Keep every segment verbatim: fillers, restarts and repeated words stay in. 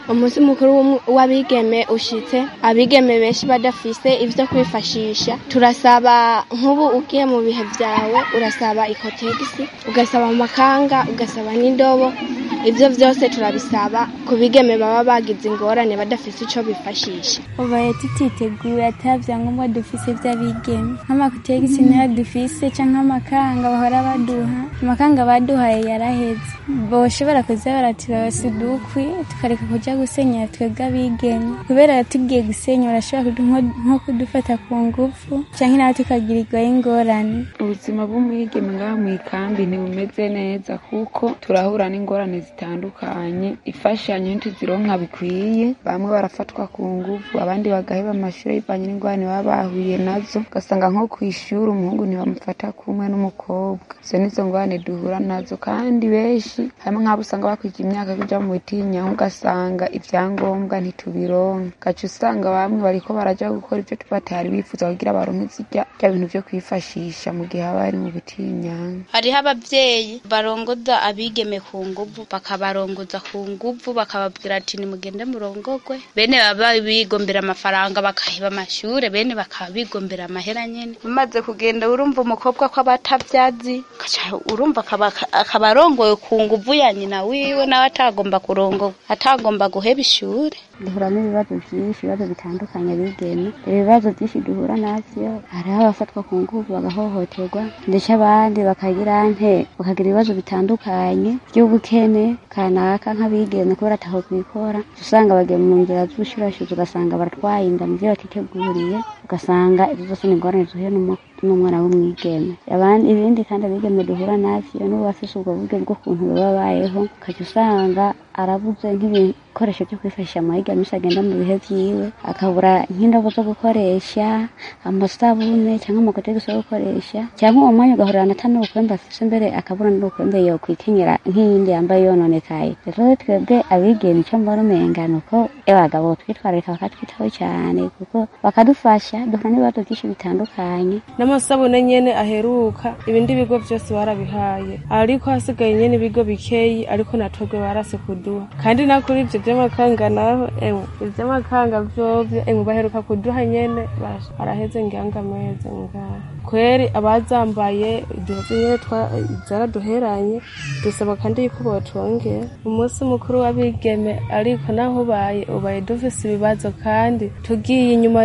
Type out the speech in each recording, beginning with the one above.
umunsi mukuru w'abigeme ushitse abigeme benshi badafise ivyo kwifashisha turasaba nk'ubu ugiye mu bihe vyawe urasaba ikotegisi ugasaba amakanga ugasaba n'indobo ivyo vyose turabisaba ku bigeme baba bagize ingorane badafise ico bifashisha. Ubaye tutiteguye atavya ngombwa dufise vy'abigeme nk'amakotegisi nayo dufise canke amakanga bahora baduha amakanga baduhaye yaraheze boshobora kuza baratirose dukwi tukareka kuja gusenya twebwe abigeme kubera tugiye gusenya urashobora nko kudufata ku ngufu canke nawe tukagirirwa ingorane. Ubuzima bw'umwigeme ngaha mw'ikambi ntibumeze neza kuko turahura n'ingorane zitandukanye ifashanyo ntizironka bikwiye bamwe barafatwa ku ngufu abandi bagaheba amashuri bivanye n'ingorane baba bahuye nazo ugasanga nko kw'ishuri umuhungu ntibamufata kumwe n'umukobwa izo nizo ngorane duhura nazo kandi benshi hamwe nk'abo usanga bakwije imyaka kuja mu bitinyanka ugasanga ivyangombwa ntitubironka gaca usanga bamwe bariko baraja gukora ivyo tubatari bifuza kugira baronke zirya bya bintu vyo kwifashisha mu gihe aba ari mu bitinyanka. Hariho abavyeyi barongoza abigeme ku nguvu bakabarongoza ku nguvu bakababwira ati nimugende murongogwe bene baba bigombera amafaranga bakaheba amashure bene bakaba bigombera amahera nyene umaze kugenda urumva umukobwa ko abatavyazi urumva akabarongoye ku nguvu ya nyina wiwe nawe atagomba kurongo atagomba guheba ishure. Duhura n'ibibazo byinshi ibibazo bitandukanye bigeme ibibazo byinshi duhura navyo hariho abafatwa ku nguvu bagahohoterwa ndetse abandi bakagira nte bakagira ibibazo bitandukanye by'ubukene kanaka nk'abigeme kubera ataho kwikora usanga bagiye mu nzira z'ubushurashuzi ugasanga baratwaye inda mu byo batiteguriye ugasanga ibyo byose ni ingorane zuhuye n'umwana w'umwigeme. Abandi ibindi kandi abigeme duhura navyo n'ubu bafise ubwo buryo bw'ukuntu babayeho ukaca usanga arabuze nk'ibikoresho byo kwifashisha amahiga misi agenda mu bihe vyiwe akabura nk'indobo zo gukoresha amasabune cyangwa amakotegisi yo gukoresha cyangwa uwo mwanya ugahurana ata n'ubukwembe afise mbere akabura n'ubukwembe yo kwikenyera nk'iyindi yambaye yononekaye. Rero twebwe abigeme icyo mbona umenga nuko abagabo twitwararika bakatwitaho cyane kuko bakadufasha duhura n'ibibazo byinshi bitandukanye. N'amasabune nyene aheruka ibindi bigo byose barabihaye ariko hasigaye nyene ibigo bikeyi ariko natwebwe barase kuduha kandi nakuri ivyo vy'amakanga naho ewe ivy'amakanga vyovyo ewe baheruka kuduha nyene baraheze nganga meze ngaha kweri abazambaye iduhaze nyene zaraduheranye dusaba kandi yuko botwongera umunsi mukuru w'abigeme ariko naho ubaye ubaye dufise ibibazo kandi tugiye inyuma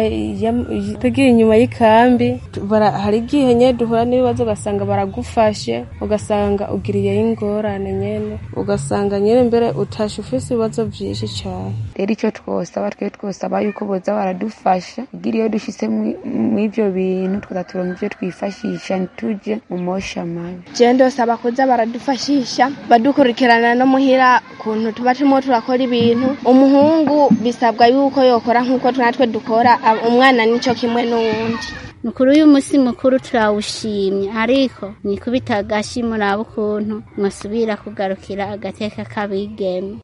tugiye inyuma y'ikambi hari igihe nyene duhura n'ibibazo ugasanga baragufashe ugasanga ugiriye ingorane nyene ugasanga nyene mbere utashe ufise ibibazo vyinshi cyane. Rero icyo twosaba twe twosaba yuko boza baradufasha kugira iyo dushitse mw'ivyo bintu twaturonka ivyo twifashisha ntituje mu mosha mabi. Je ndosaba kuza baradufashisha badukurikirana no muhira kuntu tuba turimo turakora ibintu umuhungu bisabwa yuko yokora nkuko natwe dukora umwana nico kimwe n'uwundi. Mukuru y'umusi mukuru turawushimye ariko nikubita agashi muraba ukuntu mwasubira kugarukira agateka k'abigeme.